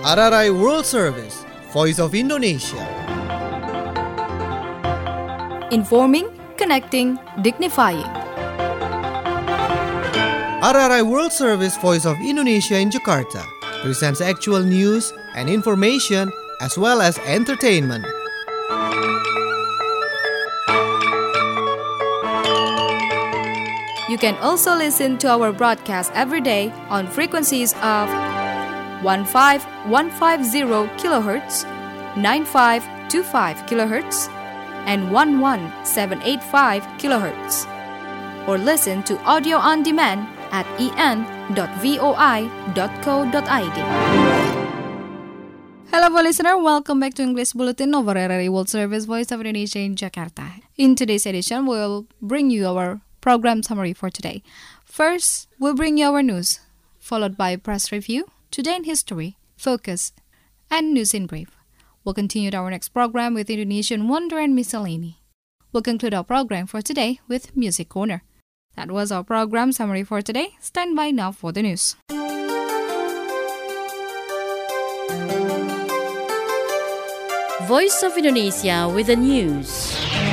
RRI World Service, Voice of Indonesia. Informing, connecting, dignifying. RRI World Service, Voice of Indonesia in Jakarta presents actual news and information as well as entertainment. You can also listen to our broadcast every day on frequencies of 15150 kHz, 9525 kHz, and 11785 kHz. Or listen to audio on demand at en.voi.co.id. Hello, listener. Welcome back to English Bulletin of RRI World Service, Voice of Indonesia in Jakarta. In today's edition, we'll bring you our program summary for today. First, we'll bring you our news, followed by press review, Today in History, Focus, and News in Brief. We'll continue our next program with Indonesian Wonder and Miscellany. We'll conclude our program for today with Music Corner. That was our program summary for today. Stand by now for the news. Voice of Indonesia with the news.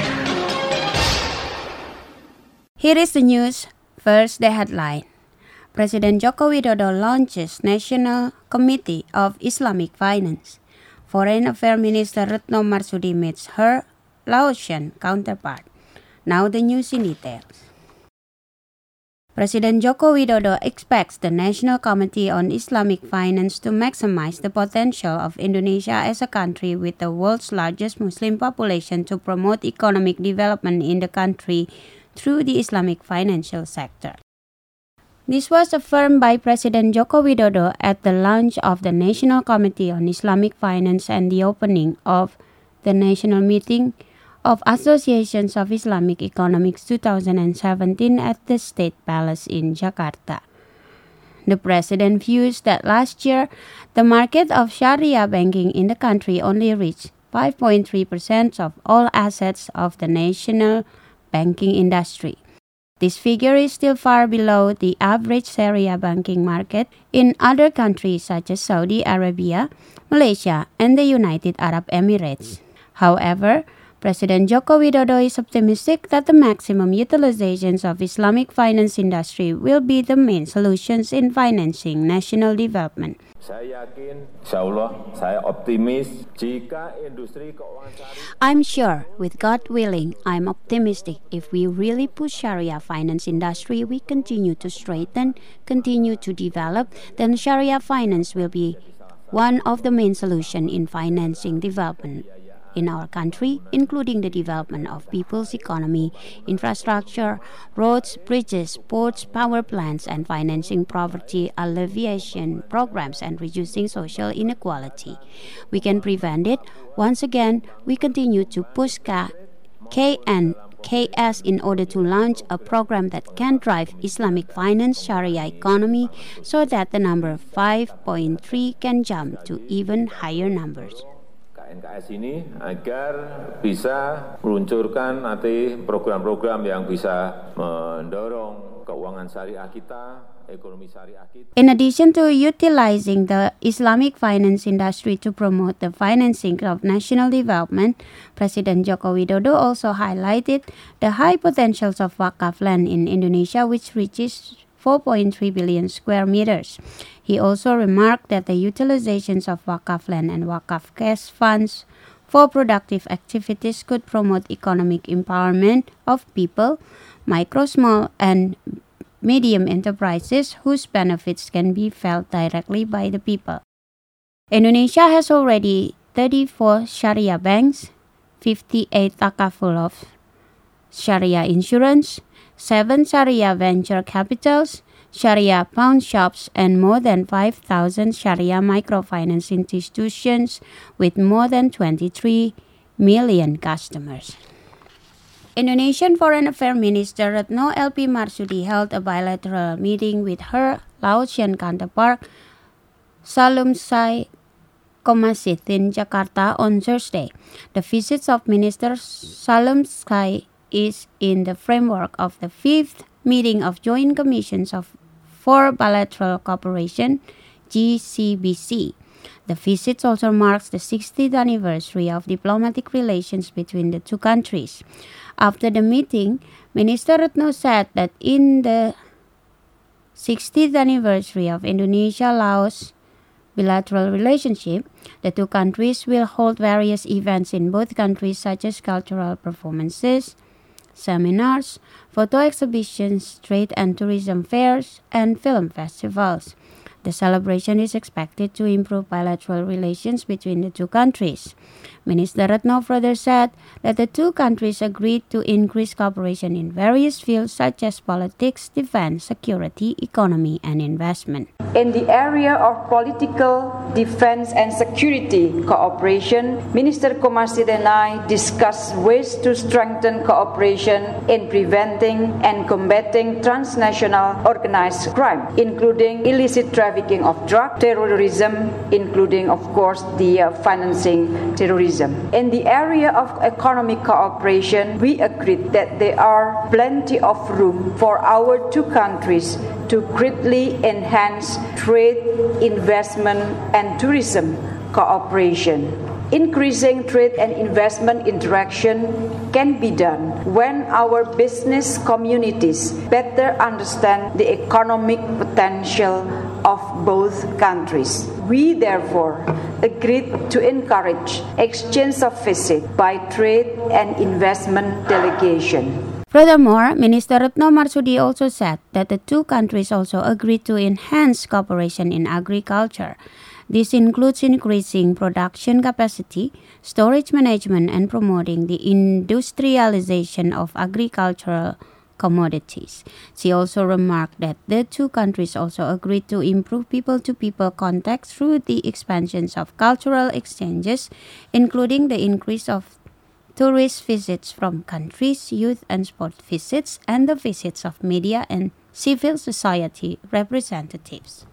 Here is the news. First, the headline. President Joko Widodo launches National Committee of Islamic Finance. Foreign Affairs Minister Retno Marsudi meets her Laotian counterpart. Now the news in details. President Joko Widodo expects the National Committee on Islamic Finance to maximize the potential of Indonesia as a country with the world's largest Muslim population to promote economic development in the country through the Islamic financial sector. This was affirmed by President Joko Widodo at the launch of the National Committee on Islamic Finance and the opening of the National Meeting of Associations of Islamic Economics 2017 at the State Palace in Jakarta. The president views that last year, the market of Sharia banking in the country only reached 5.3% of all assets of the national banking industry. This figure is still far below the average Sharia banking market in other countries such as Saudi Arabia, Malaysia, and the United Arab Emirates. However, President Joko Widodo is optimistic that the maximum utilizations of Islamic finance industry will be the main solutions in financing national development. I'm sure, with God willing, I'm optimistic if we really push Sharia finance industry, we continue to strengthen, continue to develop, then Sharia finance will be one of the main solutions in financing development in our country, including the development of people's economy, infrastructure, roads, bridges, ports, power plants, and financing poverty alleviation programs and reducing social inequality. We can prevent it. Once again, we continue to push KNKS in order to launch a program that can drive Islamic finance Sharia economy so that the number 5.3 can jump to even higher numbers. KNKS ini agar bisa meluncurkan nanti program-program yang bisa mendorong keuangan syariah kita, ekonomi syariah kita. In addition to utilizing the Islamic finance industry to promote the financing of national development, President Joko Widodo also highlighted the high potentials of Wakaf land in Indonesia, which reaches 4.3 billion square meters. He also remarked that the utilizations of Wakaf land and Wakaf cash funds for productive activities could promote economic empowerment of people, micro, small, and medium enterprises whose benefits can be felt directly by the people. Indonesia has already 34 Sharia banks, 58 takaful of Sharia insurance, 7 Sharia venture capitals, Sharia pawn shops, and more than 5,000 Sharia microfinance institutions with more than 23 million customers. Indonesian Foreign Affairs Minister Retno LP Marsudi held a bilateral meeting with her Laotian counterpart Salumsai Kommasith in Jakarta on Thursday. The visits of Minister Salumsai is in the framework of the 5th meeting of Joint Commissions for Bilateral Cooperation, GCBC. The visit also marks the 60th anniversary of diplomatic relations between the two countries. After the meeting, Minister Retno said that in the 60th anniversary of Indonesia-Laos bilateral relationship, the two countries will hold various events in both countries such as cultural performances, seminars, photo exhibitions, trade and tourism fairs, and film festivals. The celebration is expected to improve bilateral relations between the two countries. Minister Retno further said that the two countries agreed to increase cooperation in various fields such as politics, defense, security, economy, and investment. In the area of political, defense, and security cooperation, Minister Komarsid and I discussed ways to strengthen cooperation in preventing and combating transnational organized crime, including illicit trafficking of drugs, terrorism, including, of course, the financing terrorism. In the area of economic cooperation, we agreed that there are plenty of room for our two countries to greatly enhance trade, investment, and tourism cooperation. Increasing trade and investment interaction can be done when our business communities better understand the economic potential of both countries. We therefore agreed to encourage exchange of visits by trade and investment delegation. Furthermore, Minister Retno Marsudi also said that the two countries also agreed to enhance cooperation in agriculture. This includes increasing production capacity, storage management, and promoting the industrialization of agricultural commodities. She also remarked that the two countries also agreed to improve people-to-people contact through the expansions of cultural exchanges, including the increase of tourist visits from countries, youth and sport visits, and the visits of media and civil society representatives.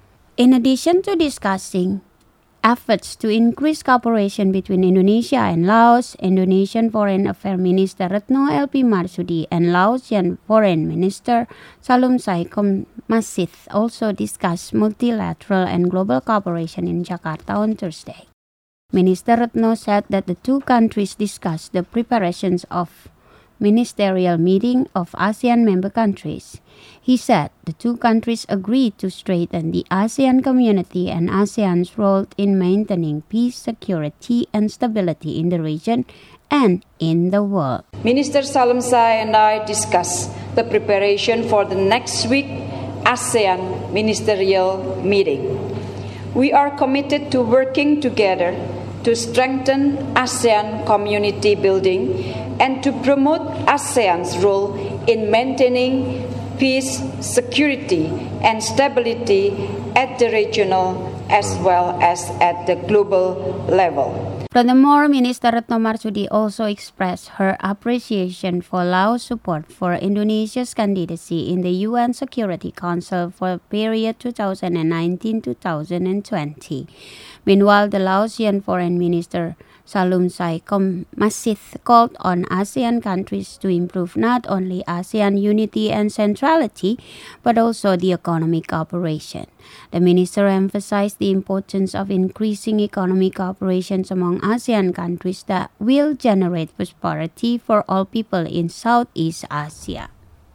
In addition to discussing efforts to increase cooperation between Indonesia and Laos, Indonesian Foreign Affairs Minister Retno LP Marsudi and Laosian Foreign Minister Salumsai Kommasith also discussed multilateral and global cooperation in Jakarta on Thursday. Minister Retno said that the two countries discussed the preparations of ministerial meeting of ASEAN member countries. He said the two countries agreed to strengthen the ASEAN community and ASEAN's role in maintaining peace, security, and stability in the region and in the world. Minister Salumsai and I discussed the preparation for the next week ASEAN ministerial meeting. We are committed to working together to strengthen ASEAN community building and to promote ASEAN's role in maintaining peace, security, and stability at the regional as well as at the global level. Furthermore, Minister Retno Marsudi also expressed her appreciation for Laos' support for Indonesia's candidacy in the UN Security Council for the period 2019-2020. Meanwhile, the Laosian Foreign Minister Salumsai Kommasith called on ASEAN countries to improve not only ASEAN unity and centrality, but also the economic cooperation. The minister emphasized the importance of increasing economic cooperation among ASEAN countries that will generate prosperity for all people in Southeast Asia.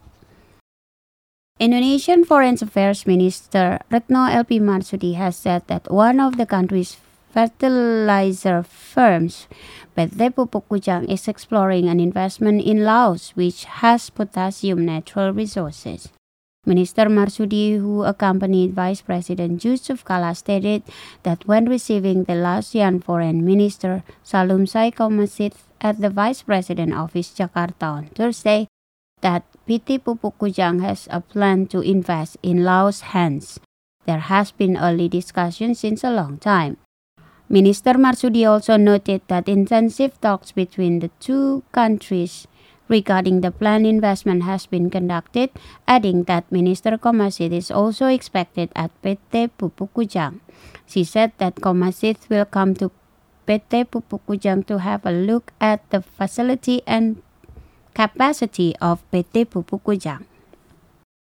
Indonesian Foreign Affairs Minister Retno LP Marsudi has said that one of the country's fertilizer firms, PT Pupuk Kujang, is exploring an investment in Laos, which has potassium natural resources. Minister Marsudi, who accompanied Vice President Yusuf Kala, stated that when receiving the Laosian Foreign Minister Salumsai Kommasith at the Vice President Office Jakarta on Thursday, that PT Pupuk Kujang has a plan to invest in Laos hence. There has been early discussion since a long time. Minister Marsudi also noted that intensive talks between the two countries regarding the planned investment has been conducted, adding that Minister Kommasith is also expected at PT Pupuk Kujang. She said that Kommasith will come to PT Pupuk Kujang to have a look at the facility and capacity of PT Pupuk Kujang.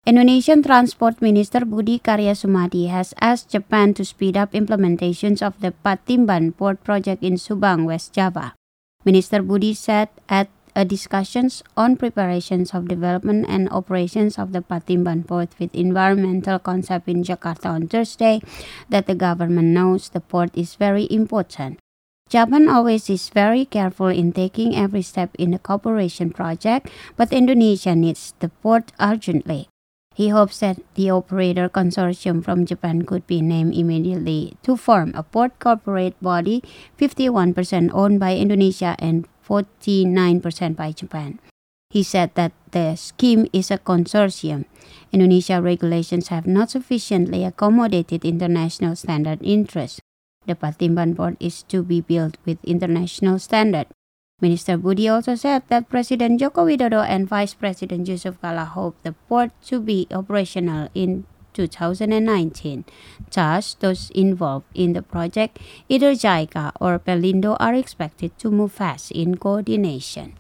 Indonesian Transport Minister Budi Karya Sumadi has asked Japan to speed up implementations of the Patimban Port project in Subang, West Java. Minister Budi said at a discussions on preparations of development and operations of the Patimban port with environmental concept in Jakarta on Thursday that the government knows the port is very important. Japan always is very careful in taking every step in the cooperation project, but Indonesia needs the port urgently. He hopes that the operator consortium from Japan could be named immediately to form a port corporate body, 51% owned by Indonesia and 49% by Japan. He said that the scheme is a consortium. Indonesia regulations have not sufficiently accommodated international standard interests. The Patimban port is to be built with international standard. Minister Budi also said that President Joko Widodo and Vice President Yusuf Kala hope the port to be operational in 2019. Thus, those involved in the project, either JICA or Pelindo, are expected to move fast in coordination.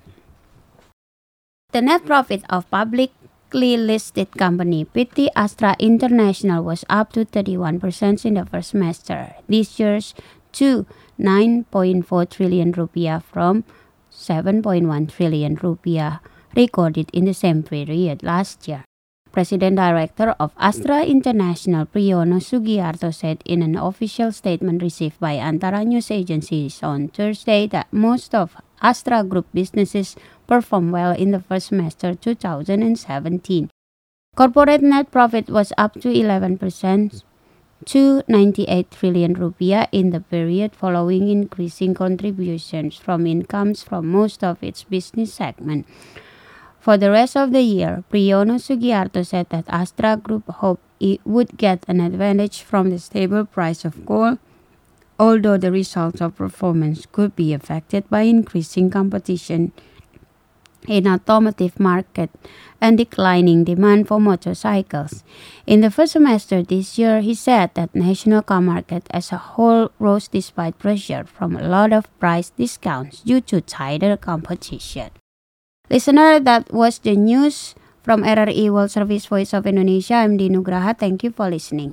The net profit of publicly listed company PT Astra International was up to 31% in the first semester this year to 9.4 trillion rupiah from 7.1 trillion rupiah recorded in the same period last year. President Director of Astra International Priyono Sugiarto said in an official statement received by Antara news agencies on Thursday that most of Astra Group businesses performed well in the first semester 2017. Corporate net profit was up to 11% to 98 trillion rupiah in the period following increasing contributions from incomes from most of its business segment. For the rest of the year, Priyono Sugiarto said that Astra Group hoped it would get an advantage from the stable price of coal, although the results of performance could be affected by increasing competition in automotive market and declining demand for motorcycles. In the first semester this year, he said that national car market as a whole rose despite pressure from a lot of price discounts due to tighter competition. Listener, that was the news from RRI World Service Voice of Indonesia. I'm Di Nugraha. Thank you for listening.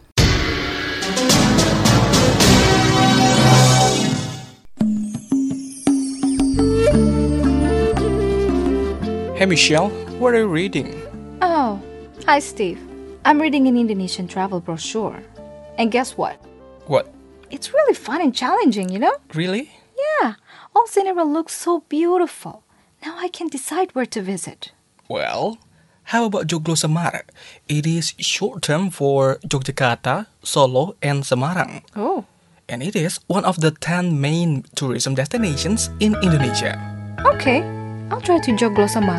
Hey Michelle, what are you reading? Oh, hi Steve. I'm reading an Indonesian travel brochure. And guess what? What? It's really fun and challenging, you know? Really? Yeah, all scenery looks so beautiful. Now I can decide where to visit. Well, how about Joglo Semar? It is short term for Yogyakarta, Solo, and Semarang. Oh. And it is one of the 10 main tourism destinations in Indonesia. Okay, I'll try to Joglo Semar.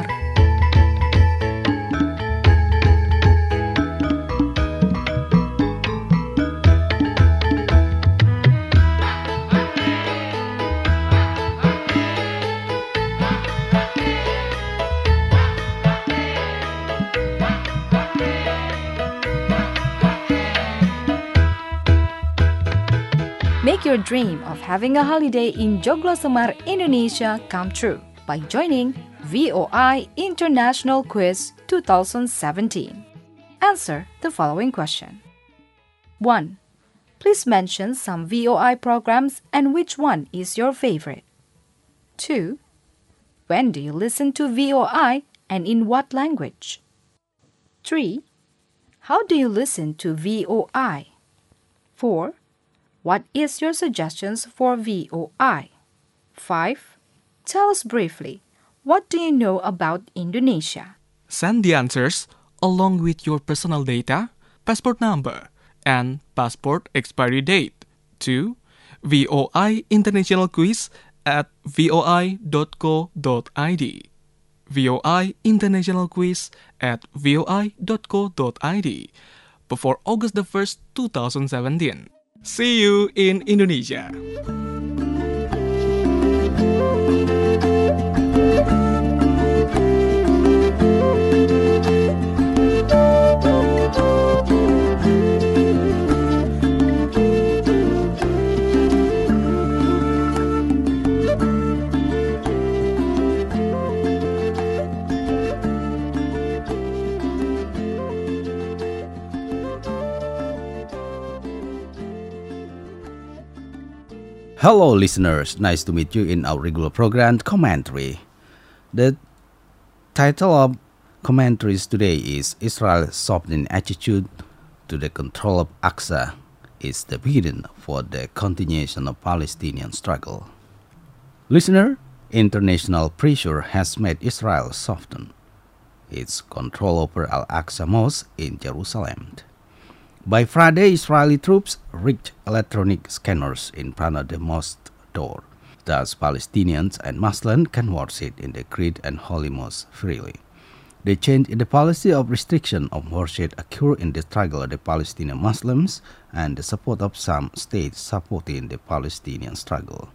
Make your dream of having a holiday in Joglo Semar, Indonesia come true by joining VOI International Quiz 2017. Answer the following question. 1. Please mention some VOI programs and which one is your favorite. 2. When do you listen to VOI and in what language? 3. How do you listen to VOI? 4. What is your suggestions for VOI? 5. Tell us briefly, what do you know about Indonesia? Send the answers along with your personal data, passport number, and passport expiry date to VOI International Quiz at voi.co.id. VOI International Quiz at voi.co.id before August the 1st, 2017. See you in Indonesia. Hello listeners, nice to meet you in our regular program Commentary. The title of commentaries today is Israel's softening attitude to the control of Aqsa is the beginning for the continuation of Palestinian struggle. Listener, international pressure has made Israel soften its control over Al-Aqsa Mosque in Jerusalem. By Friday, Israeli troops rigged electronic scanners in front of the mosque door. Thus, Palestinians and Muslims can worship in the Great and Holy Mosque freely. The change in the policy of restriction of worship occurred in the struggle of the Palestinian Muslims and the support of some states supporting the Palestinian struggle.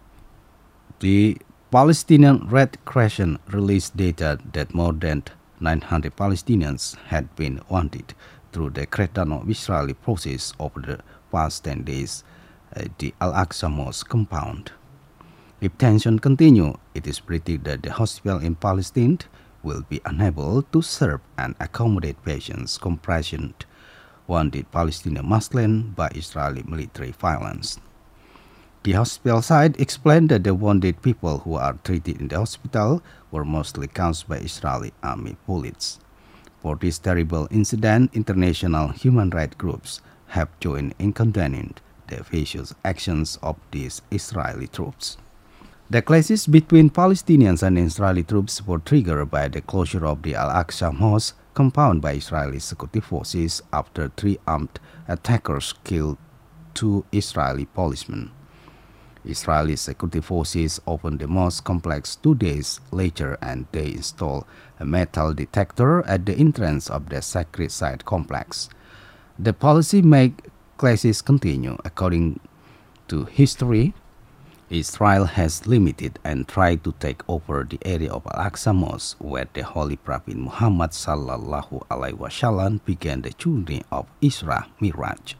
The Palestinian Red Crescent released data that more than 900 Palestinians had been wounded through the crackdown of Israeli forces over the past 10 days at the Al-Aqsa Mosque compound. If tensions continue, it is predicted that the hospital in Palestine will be unable to serve and accommodate patients comprising wounded Palestinian Muslims by Israeli military violence. The hospital side explained that the wounded people who are treated in the hospital were mostly caused by Israeli army bullets. For this terrible incident, international human rights groups have joined in condemning the vicious actions of these Israeli troops. The clashes between Palestinians and Israeli troops were triggered by the closure of the Al-Aqsa Mosque compound by Israeli security forces after 3 armed attackers killed 2 Israeli policemen. Israeli security forces opened the mosque complex 2 days later and they installed a metal detector at the entrance of the sacred site complex. The policy made clashes continue. According to history, Israel has limited and tried to take over the area of Al-Aqsa Mosque where the Holy Prophet Muhammad sallallahu alaihi wasallam began the journey of Isra Miraj.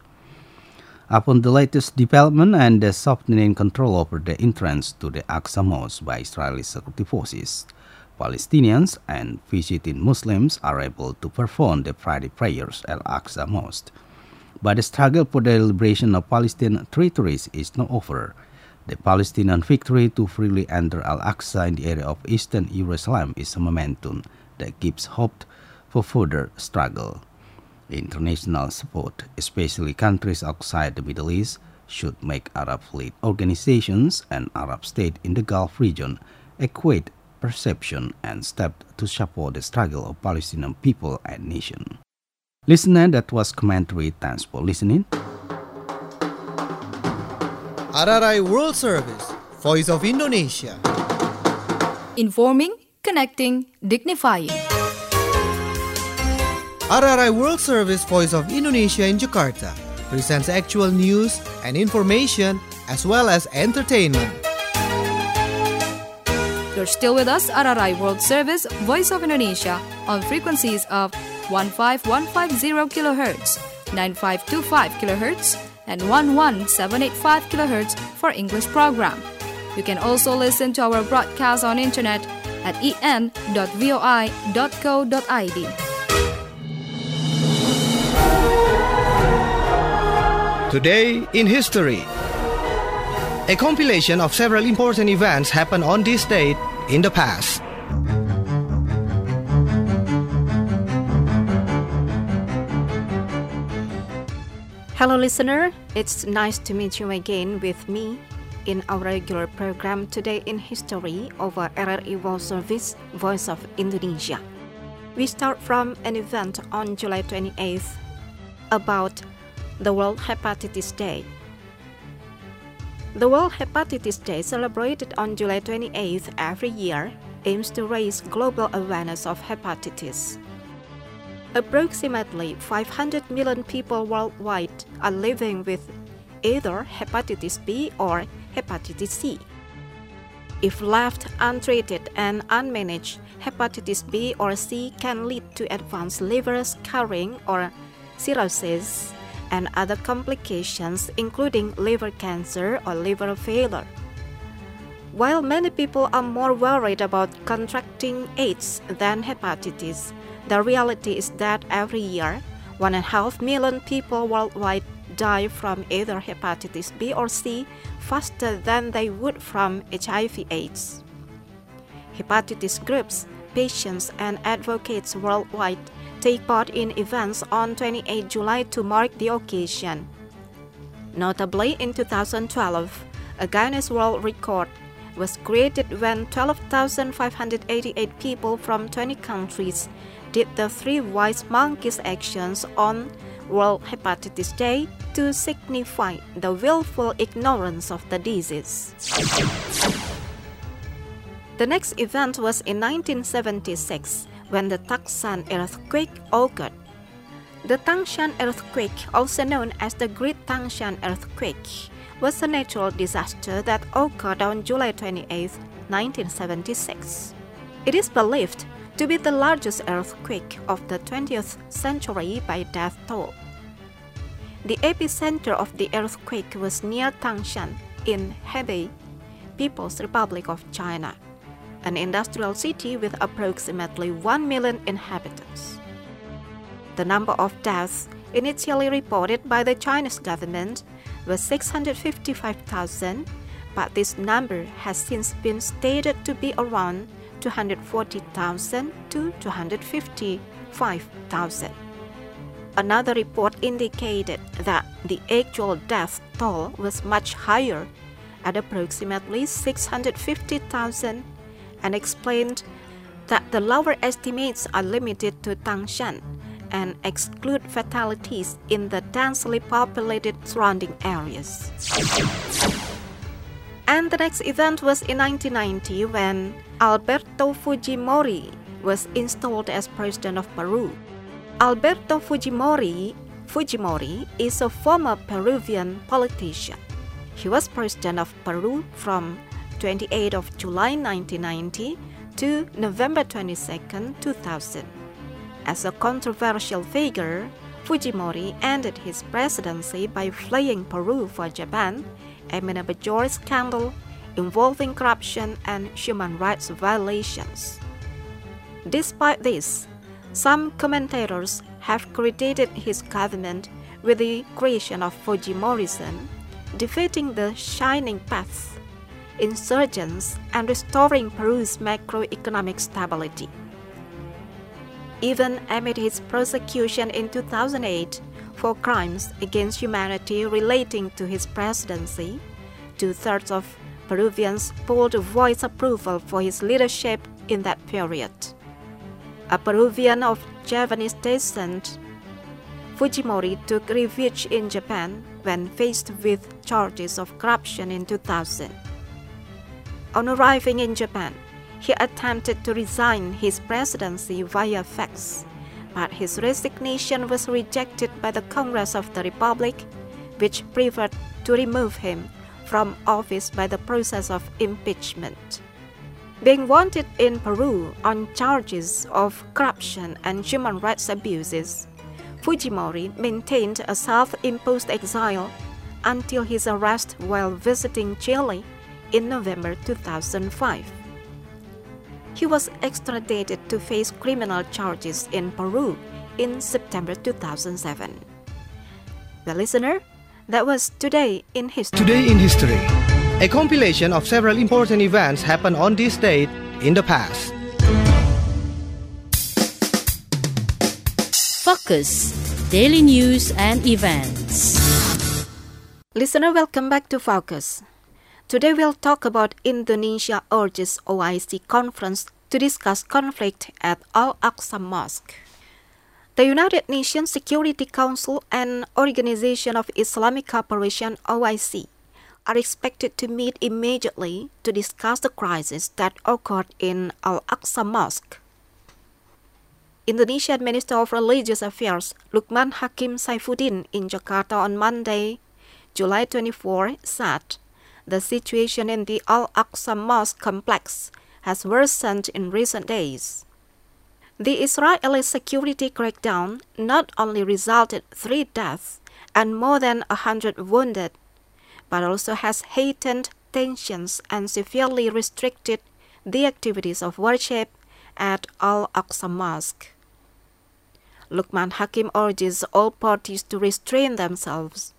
Upon the latest development and the softening control over the entrance to the Aqsa Mosque by Israeli security forces, Palestinians and visiting Muslims are able to perform the Friday prayers at Al-Aqsa Mosque. But the struggle for the liberation of Palestinian territories is not over. The Palestinian victory to freely enter Al-Aqsa in the area of eastern Jerusalem is a momentum that gives hope for further struggle. International support, especially countries outside the Middle East, should make Arab-led organizations and Arab states in the Gulf region equate perception and step to support the struggle of Palestinian people and nation. Listener, that was commentary. Thanks for listening. RRI World Service, Voice of Indonesia. Informing, connecting, dignifying. RRI World Service, Voice of Indonesia in Jakarta presents actual news and information as well as entertainment. You're still with us, RRI World Service, Voice of Indonesia, on frequencies of 15150 kHz, 9525 kHz, and 11785 kHz for English program. You can also listen to our broadcast on internet at en.voi.co.id. Today in History. A compilation of several important events happened on this date in the past. Hello listener, it's nice to meet you again with me in our regular program Today in History over RRI World Service, Voice of Indonesia. We start from an event on July 28th about the World Hepatitis Day. The World Hepatitis Day, celebrated on July 28th every year, aims to raise global awareness of hepatitis. Approximately 500 million people worldwide are living with either hepatitis B or hepatitis C. If left untreated and unmanaged, hepatitis B or C can lead to advanced liver scarring or cirrhosis and other complications including liver cancer or liver failure. While many people are more worried about contracting AIDS than hepatitis, the reality is that every year, 1.5 million people worldwide die from either hepatitis B or C faster than they would from HIV/AIDS. Hepatitis groups, patients, and advocates worldwide take part in events on 28 July to mark the occasion. Notably, in 2012, a Guinness World Record was created when 12,588 people from 20 countries did the 3 wise monkeys actions on World Hepatitis Day to signify the willful ignorance of the disease. The next event was in 1976 when the Tangshan earthquake occurred. The Tangshan earthquake, also known as the Great Tangshan earthquake, was a natural disaster that occurred on July 28, 1976. It is believed to be the largest earthquake of the 20th century by death toll. The epicenter of the earthquake was near Tangshan in Hebei, People's Republic of China, an industrial city with approximately 1 million inhabitants. The number of deaths initially reported by the Chinese government was 655,000, but this number has since been stated to be around 240,000 to 255,000. Another report indicated that the actual death toll was much higher, at approximately 650,000, and explained that the lower estimates are limited to Tangshan and exclude fatalities in the densely populated surrounding areas. And the next event was in 1990 when Alberto Fujimori was installed as president of Peru. Alberto Fujimori is a former Peruvian politician. He was president of Peru from 28 of July 1990 to November 22, 2000. As a controversial figure, Fujimori ended his presidency by fleeing Peru for Japan amid a major scandal involving corruption and human rights violations. Despite this, some commentators have credited his government with the creation of Fujimorism, defeating the Shining Path, insurgents, and restoring Peru's macroeconomic stability. Even amid his prosecution in 2008 for crimes against humanity relating to his presidency, 2/3 of Peruvians polled to voice approval for his leadership in that period. A Peruvian of Javanese descent, Fujimori took refuge in Japan when faced with charges of corruption in 2000. On arriving in Japan, he attempted to resign his presidency via fax, but his resignation was rejected by the Congress of the Republic, which preferred to remove him from office by the process of impeachment. Being wanted in Peru on charges of corruption and human rights abuses, Fujimori maintained a self-imposed exile until his arrest while visiting Chile in November 2005. He was extradited to face criminal charges in Peru in September 2007. Well, listener, that was Today in History. Today in History, a compilation of several important events happened on this date in the past. Focus, daily news and events. Listener, welcome back to Focus. Today we'll talk about Indonesia urges OIC conference to discuss conflict at Al-Aqsa Mosque. The United Nations Security Council and Organization of Islamic Cooperation (OIC) are expected to meet immediately to discuss the crisis that occurred in Al-Aqsa Mosque. Indonesian Minister of Religious Affairs Lukman Hakim Saifuddin in Jakarta on Monday, July 24, said the situation in the Al-Aqsa Mosque complex has worsened in recent days. The Israeli security crackdown not only resulted 3 deaths and more than 100 wounded, but also has heightened tensions and severely restricted the activities of worship at Al-Aqsa Mosque. Lukman Hakim urges all parties to restrain themselves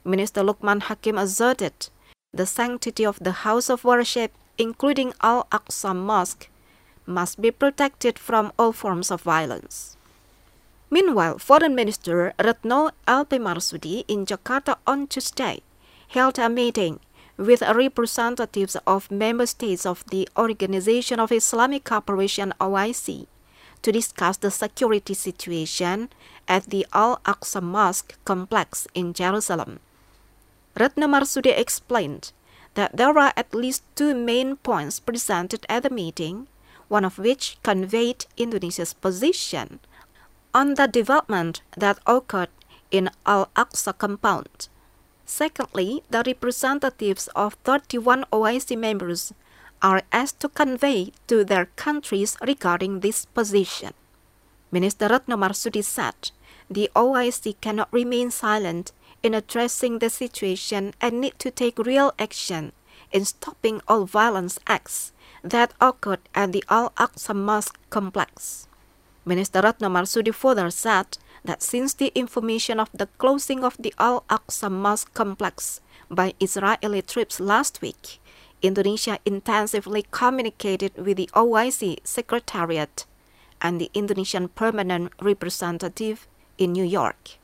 Minister Lukman Hakim asserted the sanctity of the house of worship, including Al-Aqsa Mosque, must be protected from all forms of violence. Meanwhile, Foreign Minister Retno LP Marsudi in Jakarta on Tuesday held a meeting with representatives of member states of the Organization of Islamic Cooperation (OIC) to discuss the security situation at the Al-Aqsa Mosque complex in Jerusalem. Retno Marsudi explained that there are at least two main points presented at the meeting, one of which conveyed Indonesia's position on the development that occurred in Al-Aqsa compound. Secondly, the representatives of 31 OIC members are asked to convey to their countries regarding this position. Minister Retno Marsudi said the OIC cannot remain silent in addressing the situation and need to take real action in stopping all violence acts that occurred at the Al-Aqsa Mosque complex. Minister Retno Marsudi further said that since the information of the closing of the Al-Aqsa Mosque complex by Israeli troops last week, Indonesia intensively communicated with the OIC Secretariat and the Indonesian Permanent Representative in New York.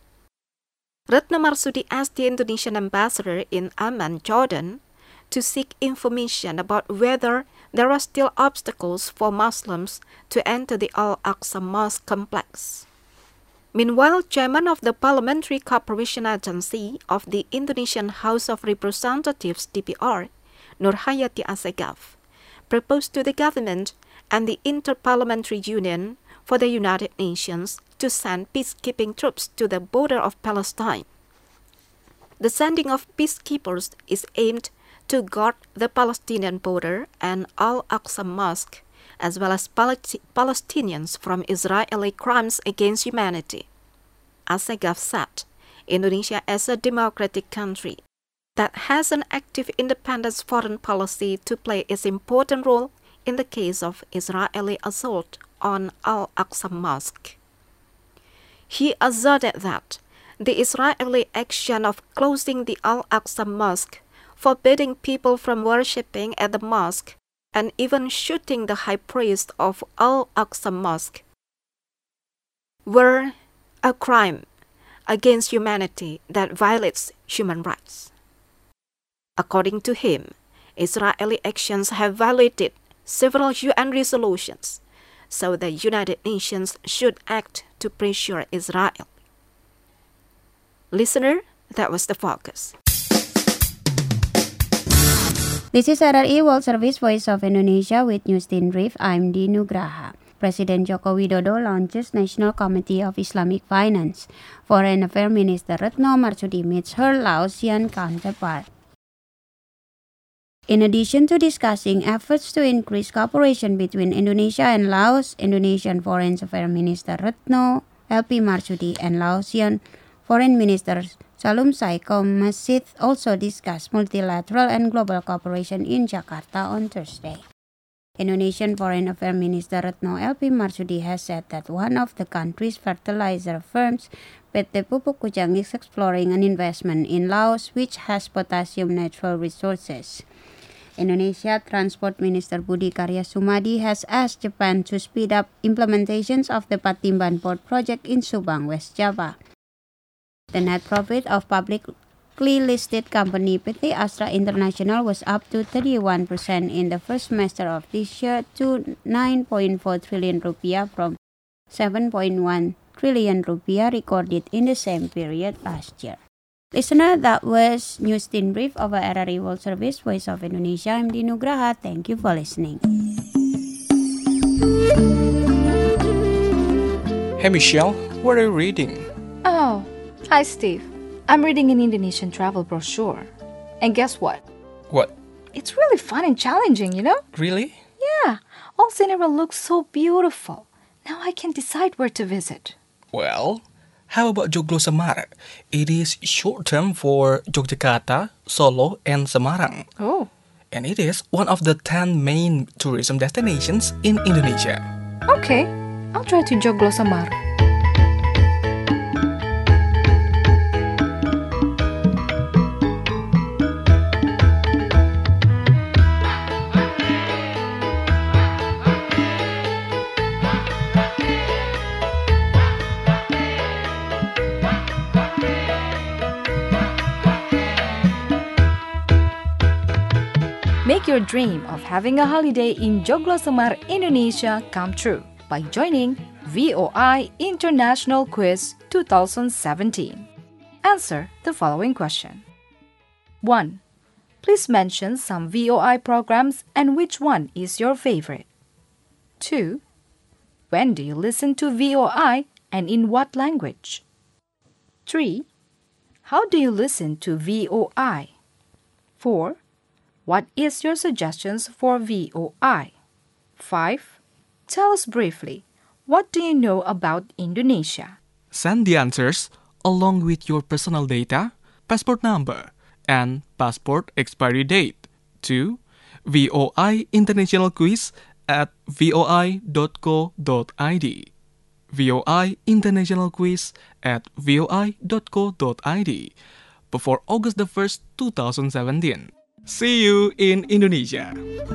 Retno Marsudi asked the Indonesian ambassador in Amman, Jordan, to seek information about whether there are still obstacles for Muslims to enter the Al-Aqsa Mosque complex. Meanwhile, chairman of the Parliamentary Cooperation Agency of the Indonesian House of Representatives (DPR), Nurhayati Assegaf, proposed to the government and the Interparliamentary Union for the United Nations to send peacekeeping troops to the border of Palestine. The sending of peacekeepers is aimed to guard the Palestinian border and Al-Aqsa Mosque, as well as Palestinians from Israeli crimes against humanity. Assegaf said, Indonesia as a democratic country that has an active independent foreign policy to play its important role in the case of Israeli assault on Al-Aqsa Mosque. He asserted that the Israeli action of closing the Al-Aqsa Mosque, forbidding people from worshipping at the mosque, and even shooting the high priest of Al-Aqsa Mosque were a crime against humanity that violates human rights. According to him, Israeli actions have violated several UN resolutions, so the United Nations should act to pressure Israel. Listener, that was the focus. This is RRI World Service Voice of Indonesia with News in Brief. I'm Di Nugraha. President Joko Widodo launches National Committee of Islamic Finance. Foreign Affairs Minister Retno Marsudi meets her Laosian counterpart. In addition to discussing efforts to increase cooperation between Indonesia and Laos, Indonesian Foreign Affairs Minister Retno LP Marsudi and Laosian Foreign Minister Salum Saiko Masjid also discussed multilateral and global cooperation in Jakarta on Thursday. Indonesian Foreign Affairs Minister Retno LP Marsudi has said that one of the country's fertilizer firms, PT Pupuk Kujang, is exploring an investment in Laos, which has potassium natural resources. Indonesia Transport Minister Budi Karya Sumadi has asked Japan to speed up implementations of the Patimban Port project in Subang, West Java. The net profit of publicly listed company PT Astra International was up to 31% in the first semester of this year to 9.4 trillion rupiah from 7.1 trillion rupiah recorded in the same period last year. Listener, that was News in Brief of RRI World Service Voice of Indonesia. I'm Di Nugraha. Thank you for listening. Hey Michelle, what are you reading? Oh, hi Steve. I'm reading an Indonesian travel brochure. And guess what? What? It's really fun and challenging, you know? Really? Yeah, all scenery looks so beautiful. Now I can decide where to visit. Well, how about Joglosemar? It is short term for Yogyakarta, Solo, and Semarang. Oh. And it is one of the 10 main tourism destinations in Indonesia. Okay, I'll try to Joglosemar. Make your dream of having a holiday in Joglo Semar, Indonesia come true by joining VOI International Quiz 2017. Answer the following question. 1. Please mention some VOI programs and which one is your favorite. 2. When do you listen to VOI and in what language? 3. How do you listen to VOI? 4. What is your suggestions for VOI? 5. Tell us briefly, what do you know about Indonesia? Send the answers along with your personal data, passport number, and passport expiry date to VOI International Quiz at voi.co.id. VOI International Quiz at voi.co.id before August the 1st, 2017. See you in Indonesia.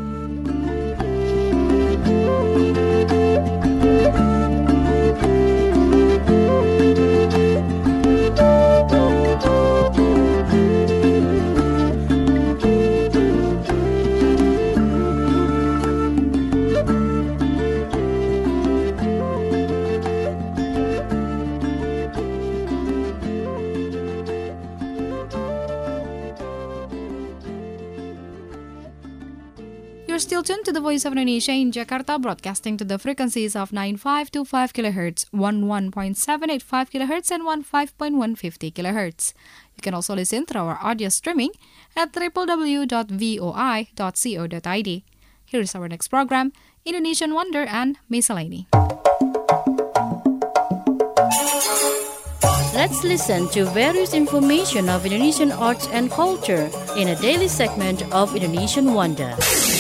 You're still tuned to the Voice of Indonesia in Jakarta, broadcasting to the frequencies of 9525 kHz, 11.785 kHz, and 15.150 kHz. You can also listen through our audio streaming at www.voi.co.id. Here is our next program, Indonesian Wonder and Miscellany. Let's listen to various information of Indonesian arts and culture in a daily segment of Indonesian Wonder.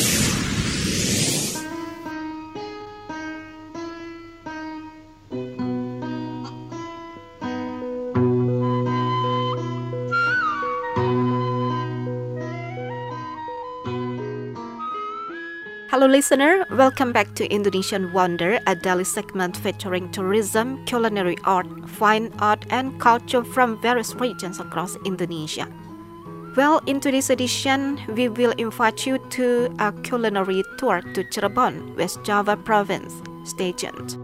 Hello listener, welcome back to Indonesian Wonder, a daily segment featuring tourism, culinary art, fine art and culture from various regions across Indonesia. Well, in today's edition, we will invite you to a culinary tour to Cirebon, West Java province. Stay tuned.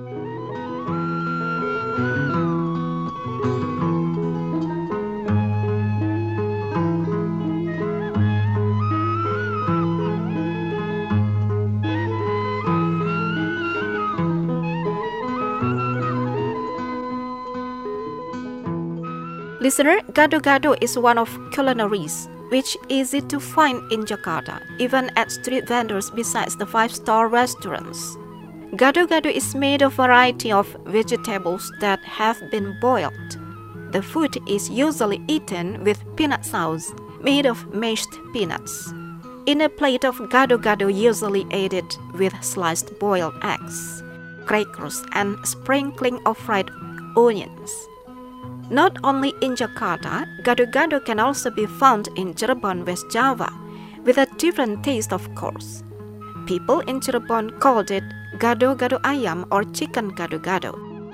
Listener, gado-gado is one of culinaries which is easy to find in Jakarta, even at street vendors besides the 5-star restaurants. Gado-gado is made of a variety of vegetables that have been boiled. The food is usually eaten with peanut sauce made of mashed peanuts. In a plate of gado-gado usually added with sliced boiled eggs, crackers, and sprinkling of fried onions. Not only in Jakarta, gado-gado can also be found in Cirebon, West Java, with a different taste of course. People in Cirebon called it gado-gado ayam or chicken gado-gado.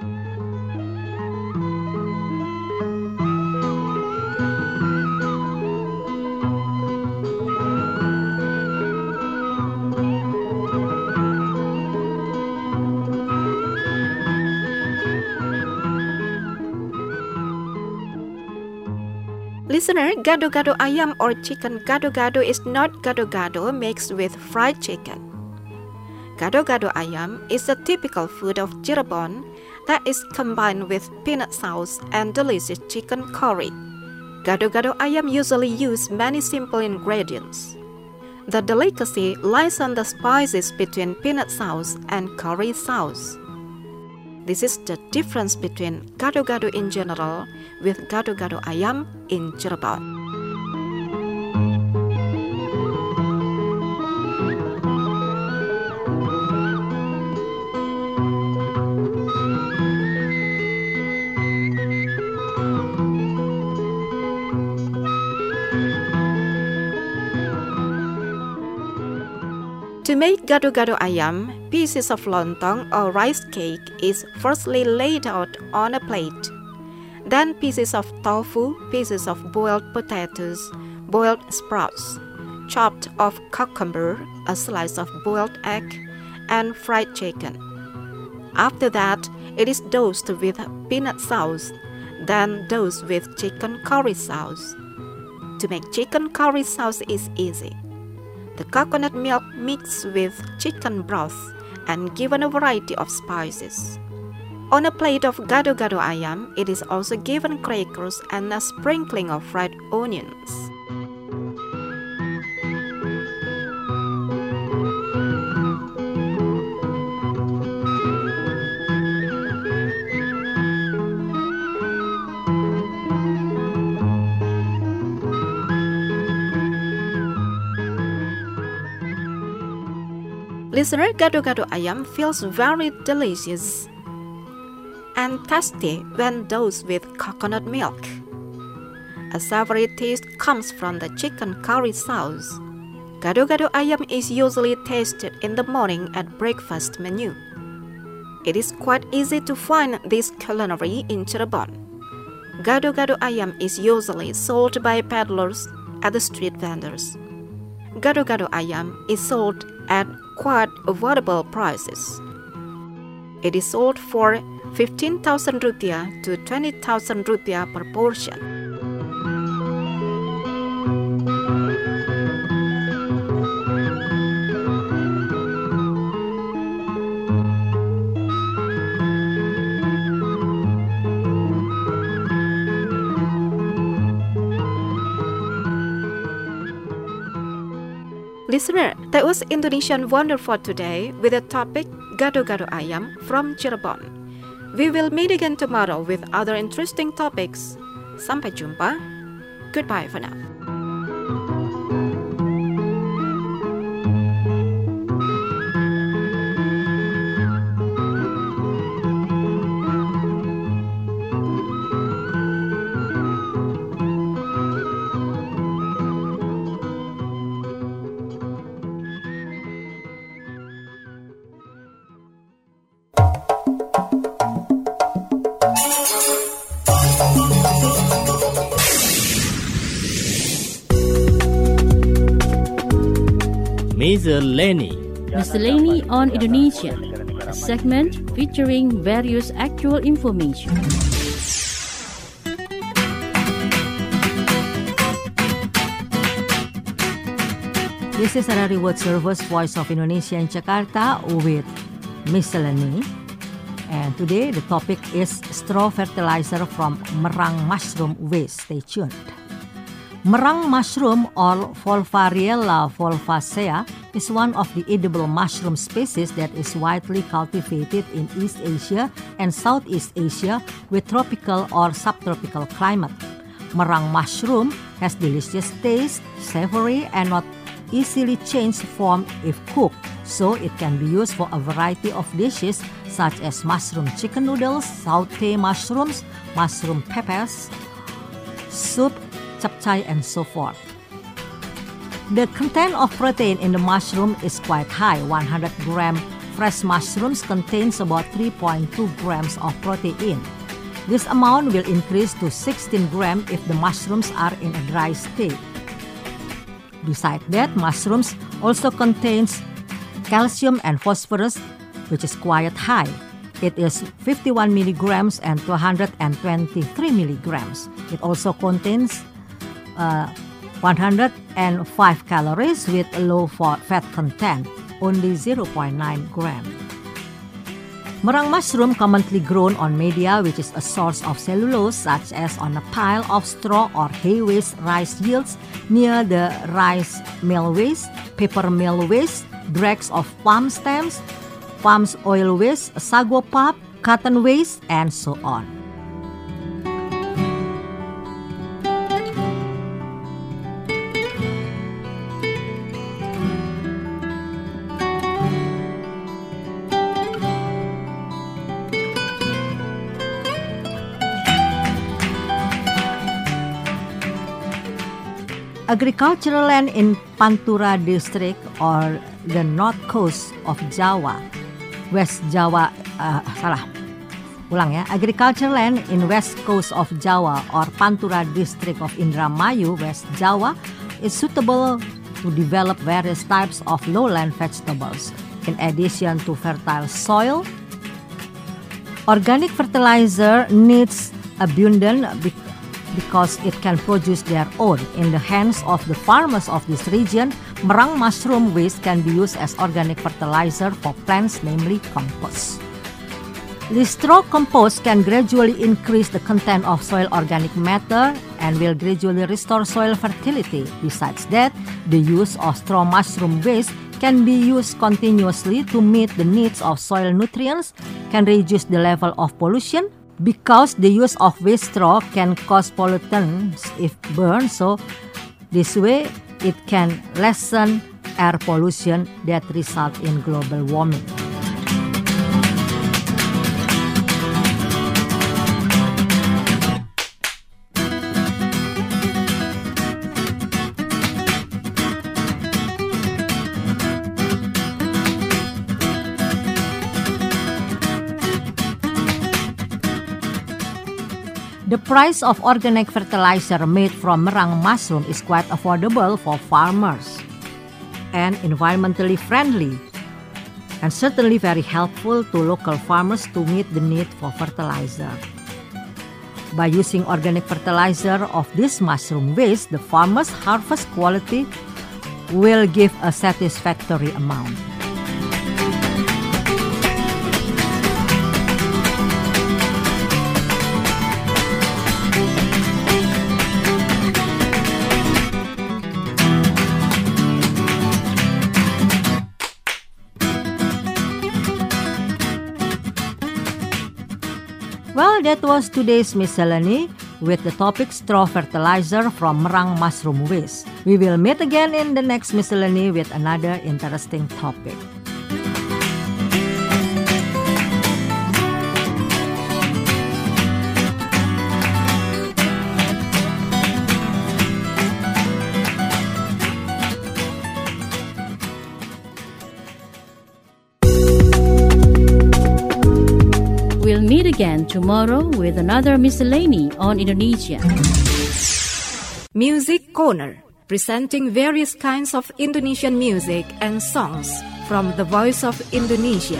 Listener, gado-gado ayam or chicken gado-gado is not gado-gado mixed with fried chicken. Gado-gado ayam is a typical food of Cirebon that is combined with peanut sauce and delicious chicken curry. Gado-gado ayam usually use many simple ingredients. The delicacy lies on the spices between peanut sauce and curry sauce. This is the difference between gado-gado in general with gado-gado ayam in Cirebon. To make gado-gado ayam, pieces of lontong or rice cake is firstly laid out on a plate. Then pieces of tofu, pieces of boiled potatoes, boiled sprouts, chopped off cucumber, a slice of boiled egg, and fried chicken. After that, it is dosed with peanut sauce, then dosed with chicken curry sauce. To make chicken curry sauce is easy. The coconut milk mixed with chicken broth and given a variety of spices. On a plate of gado-gado ayam, it is also given crackers and a sprinkling of fried onions. Listener, gado-gado ayam feels very delicious and tasty when dosed with coconut milk. A savory taste comes from the chicken curry sauce. Gado-gado ayam is usually tasted in the morning at breakfast menu. It is quite easy to find this culinary in Cirebon. Gado-gado ayam is usually sold by peddlers at the street vendors. Gado-gado ayam is sold at quite affordable prices. It is sold for 15,000 rupiah to 20,000 rupiah per portion. Listener, that was Indonesian Wonder for today with the topic Gado-Gado Ayam from Cirebon. We will meet again tomorrow with other interesting topics. Sampai jumpa. Goodbye for now. Miscellany on Indonesia, a segment featuring various actual information. This is Rary World Service, Voice of Indonesia in Jakarta with Miscellany. And today the topic is straw fertilizer from merang mushroom waste. Stay tuned. Merang mushroom or Volvariella volvacea is one of the edible mushroom species that is widely cultivated in East Asia and Southeast Asia with tropical or subtropical climate. Merang mushroom has delicious taste, savory, and not easily change form if cooked, so it can be used for a variety of dishes such as mushroom chicken noodles, sauté mushrooms, mushroom peppers, soup, chapchai, and so forth. The content of protein in the mushroom is quite high. 100 gram fresh mushrooms contains about 3.2 grams of protein. This amount will increase to 16 grams if the mushrooms are in a dry state. Besides that, mushrooms also contains calcium and phosphorus, which is quite high. It is 51 milligrams and 223 milligrams. It also contains 105 calories with a low fat content, only 0.9 gram. Merang mushroom commonly grown on media, which is a source of cellulose, such as on a pile of straw or hay waste rice yields near the rice mill waste, paper mill waste, dregs of palm stems, palm oil waste, sago pulp, cotton waste, and so on. Agricultural land in Pantura district or the north coast of Java, Agricultural land in west coast of Java or Pantura district of Indramayu, West Java is suitable to develop various types of lowland vegetables. In addition to fertile soil, organic fertilizer needs abundant because it can produce their own. In the hands of the farmers of this region, merang mushroom waste can be used as organic fertilizer for plants, namely compost. The straw compost can gradually increase the content of soil organic matter and will gradually restore soil fertility. Besides that, the use of straw mushroom waste can be used continuously to meet the needs of soil nutrients, can reduce the level of pollution, because the use of waste straw can cause pollutants if burned, so this way it can lessen air pollution that result in global warming. The price of organic fertilizer made from merang mushroom is quite affordable for farmers and environmentally friendly, and certainly very helpful to local farmers to meet the need for fertilizer. By using organic fertilizer of this mushroom waste, the farmers' harvest quality will give a satisfactory amount. Well, that was today's miscellany with the topic straw fertilizer from merang mushroom waste. We will meet again in the next miscellany with another interesting topic. We'll meet again tomorrow with another miscellany on Indonesia. Music Corner, presenting various kinds of Indonesian music and songs from the Voice of Indonesia.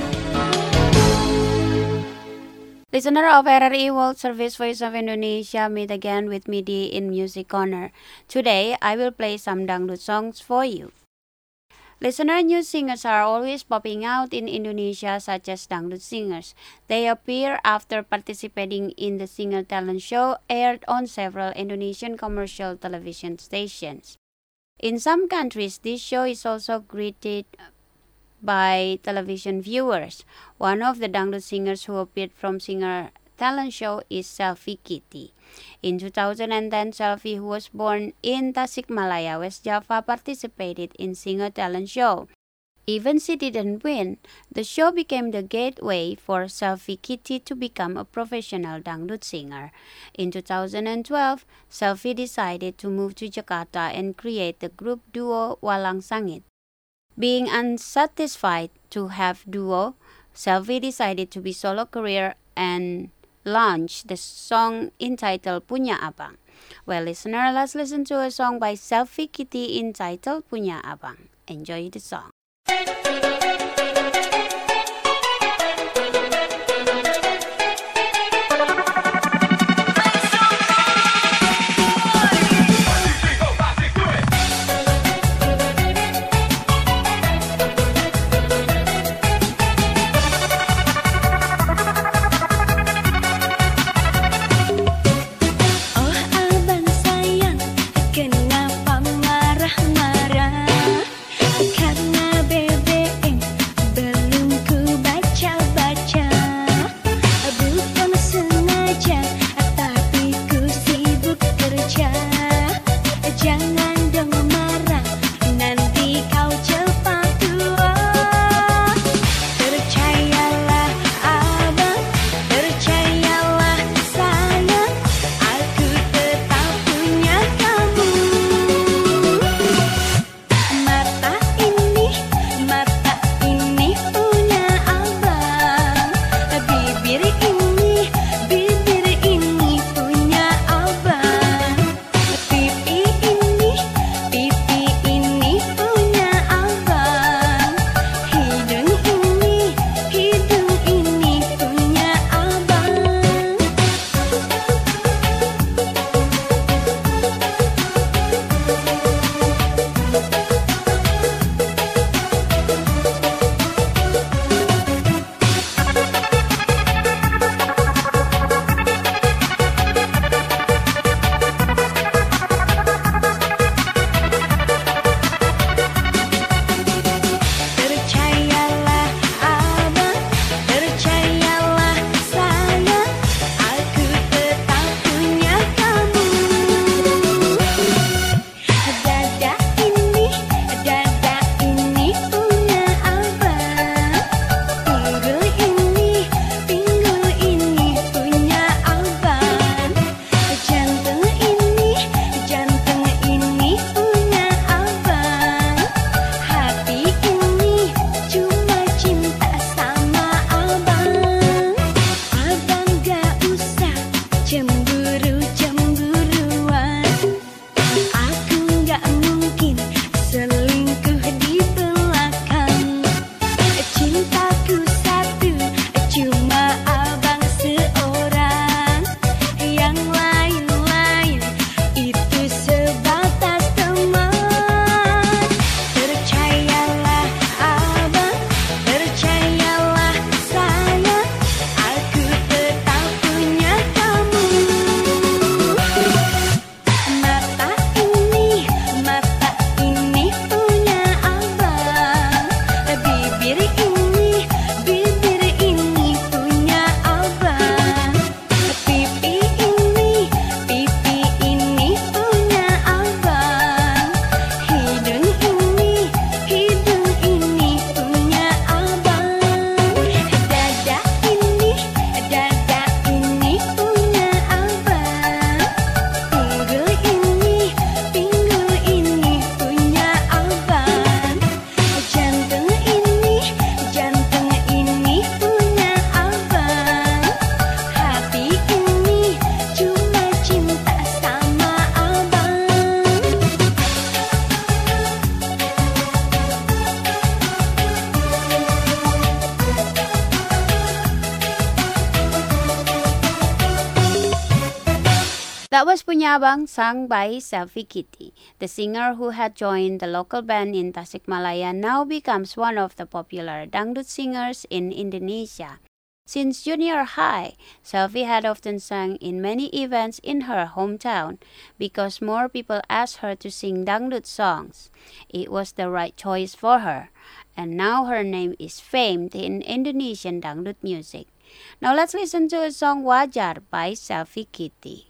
Listener of RRI World Service Voice of Indonesia, meet again with Midi in Music Corner. Today, I will play some dangdut songs for you. Listener, new singers are always popping out in Indonesia, such as dangdut singers. They appear after participating in the Singer Talent Show aired on several Indonesian commercial television stations. In some countries, this show is also greeted by television viewers. One of the dangdut singers who appeared from Singer Talent Show is Selvi Kitty. In 2010, Selvi, who was born in Tasikmalaya, West Java, participated in Singer Talent Show. Even she didn't win, the show became the gateway for Selvi Kitty to become a professional dangdut singer. In 2012, Selvi decided to move to Jakarta and create the group duo Walang Sangit. Being unsatisfied to have duo, Selvi decided to be solo career and launched the song entitled Punya Abang. Well, listener, let's listen to a song by Selvi Kitty entitled Punya Abang. Enjoy the song. Kenapa marah-marah? Karena bebek That was Punya Abang, sung by Selfie Kitty. The singer who had joined the local band in Tasikmalaya now becomes one of the popular dangdut singers in Indonesia. Since junior high, Selfie had often sung in many events in her hometown because more people asked her to sing dangdut songs. It was the right choice for her, and now her name is famed in Indonesian dangdut music. Now let's listen to a song Wajar by Selfie Kitty.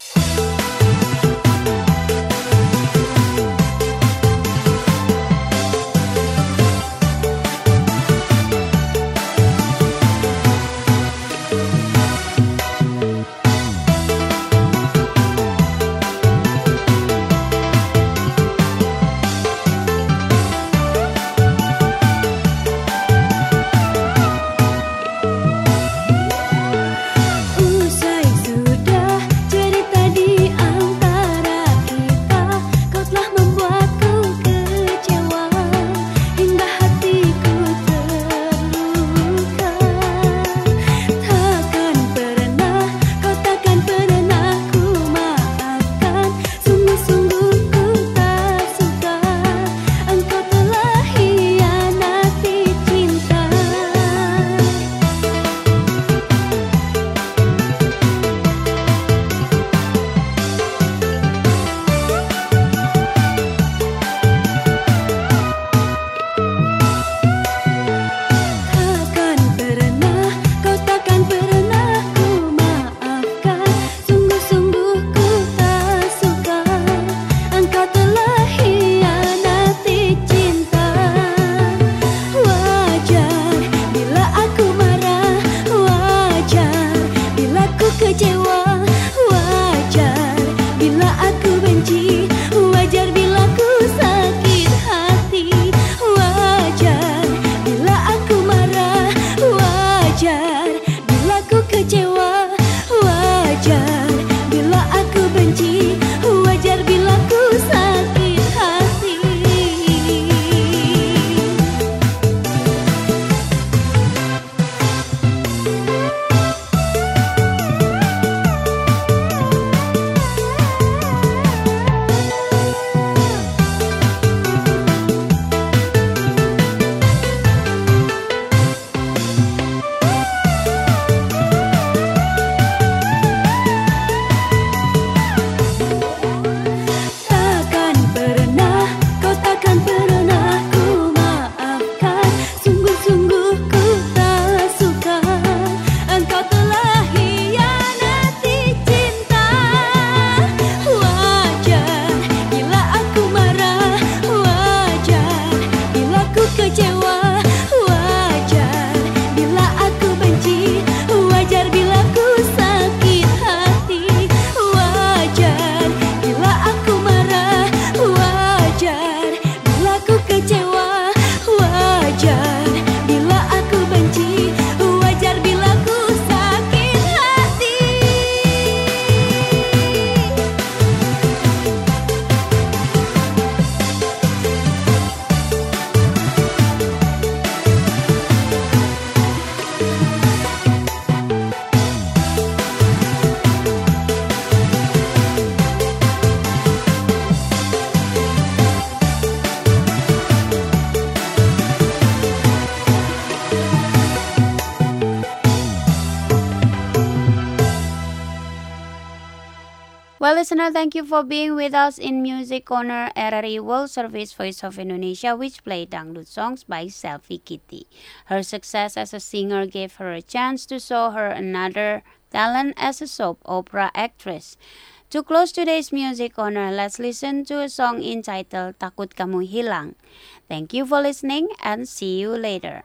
Well, listener, thank you for being with us in Music Corner RRI World Service Voice of Indonesia, which played dangdut songs by Selfie Kitty. Her success as a singer gave her a chance to show her another talent as a soap opera actress. To close today's Music Corner, let's listen to a song entitled Takut Kamu Hilang. Thank you for listening and see you later.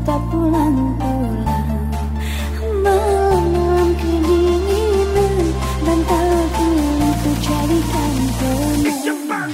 tak pulang-pulang. Malam-malam kedinginan, bantal guling ku jadikan teman.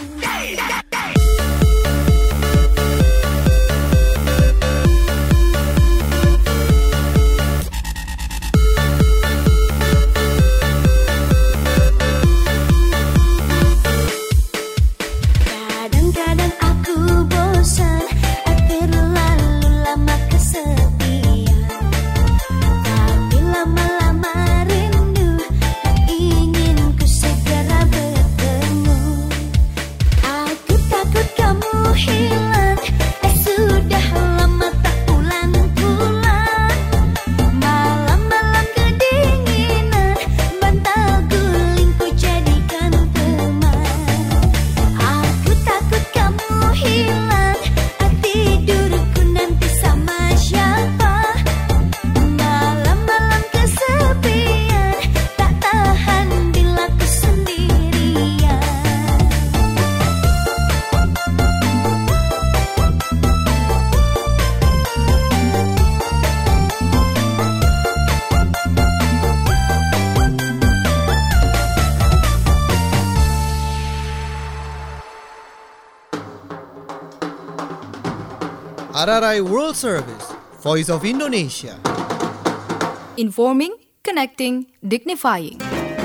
Kadang-kadang aku bosan, terlalu lama kesepian. Tapi lama-lama rindu, tak ingin ku segera bertemu. Aku takut kamu hilang, sudah lama tak pulang-pulang. Malam-malam kedinginan, bantal guling ku jadikan teman. Aku takut kamu hilang, tidurku nanti sama siapa. Malam-malam kesepian, tak tahan bila ku sendirian. RRI World Service, Voice of Indonesia. Informing, connecting, dignifying.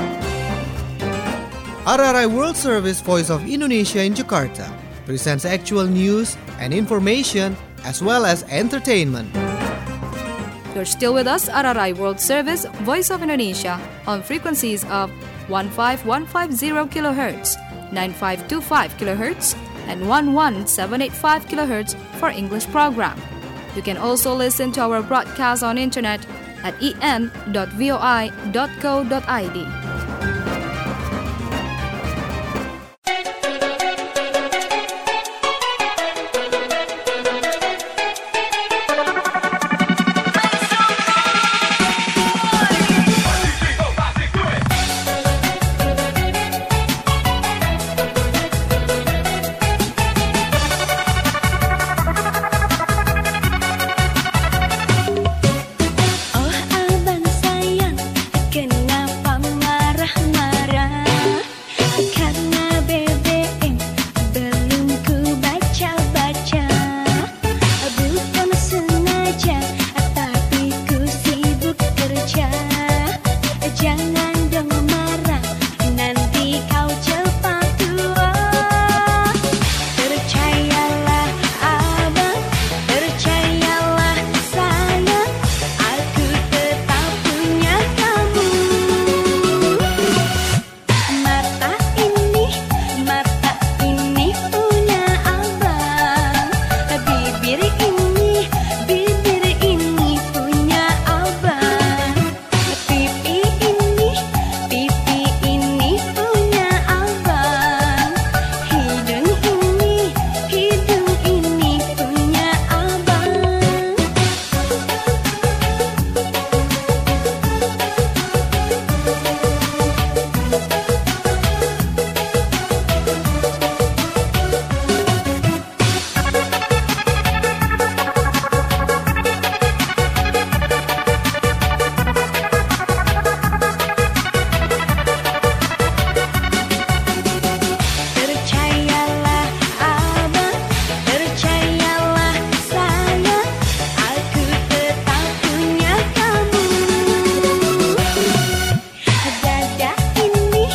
RRI World Service, Voice of Indonesia in Jakarta presents actual news and information as well as entertainment. You're still with us, RRI World Service, Voice of Indonesia, on frequencies of 15150 kHz, 9525 kHz, and 11785 kHz for English program. You can also listen to our broadcast on internet at en.voi.co.id. Oh abang sayang, kenapa marah-marah? Karena BBM belum ku baca-baca. Bukan sengaja, tapi ku sibuk kerja. Jangan dong marah, nanti kau cepat tua. Percayalah abang, percayalah sayang, aku tetap punya kamu. Mata ini punya abang. Bibir ini punya abang. Pipi ini punya abang. Hidung ini punya abang. Percayalah abang, percayalah sayang, aku tetap punya kamu. Dada ini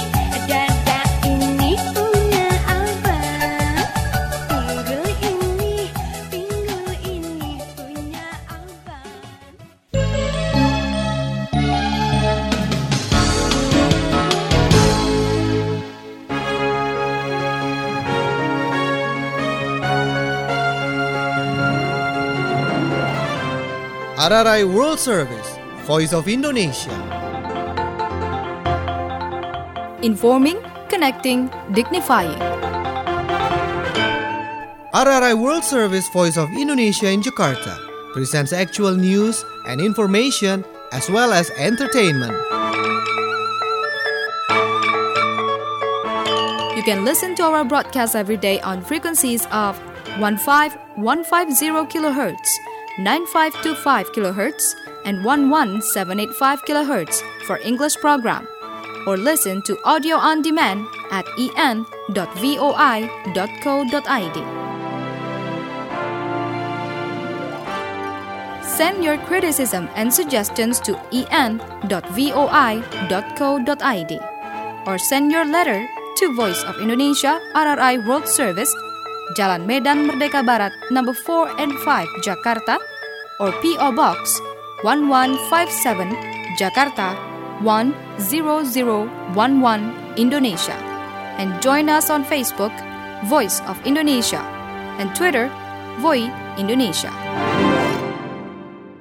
punya abang. Pinggul ini punya abang. RRI World Service, Voice of Indonesia. Informing, connecting, dignifying. RRI World Service, Voice of Indonesia in Jakarta presents actual news and information as well as entertainment. You can listen to our broadcast every day on frequencies of 15150 kHz, 9525 kHz and 11785 kHz for English program, or listen to audio on demand at en.voi.co.id. Send your criticism and suggestions to en.voi.co.id or send your letter to Voice of Indonesia RRI World Service, Jalan Medan Merdeka Barat, number 4 and 5, Jakarta, or P.O. Box 1157, Jakarta 10011, Indonesia. And join us on Facebook, Voice of Indonesia, and Twitter, Voi Indonesia.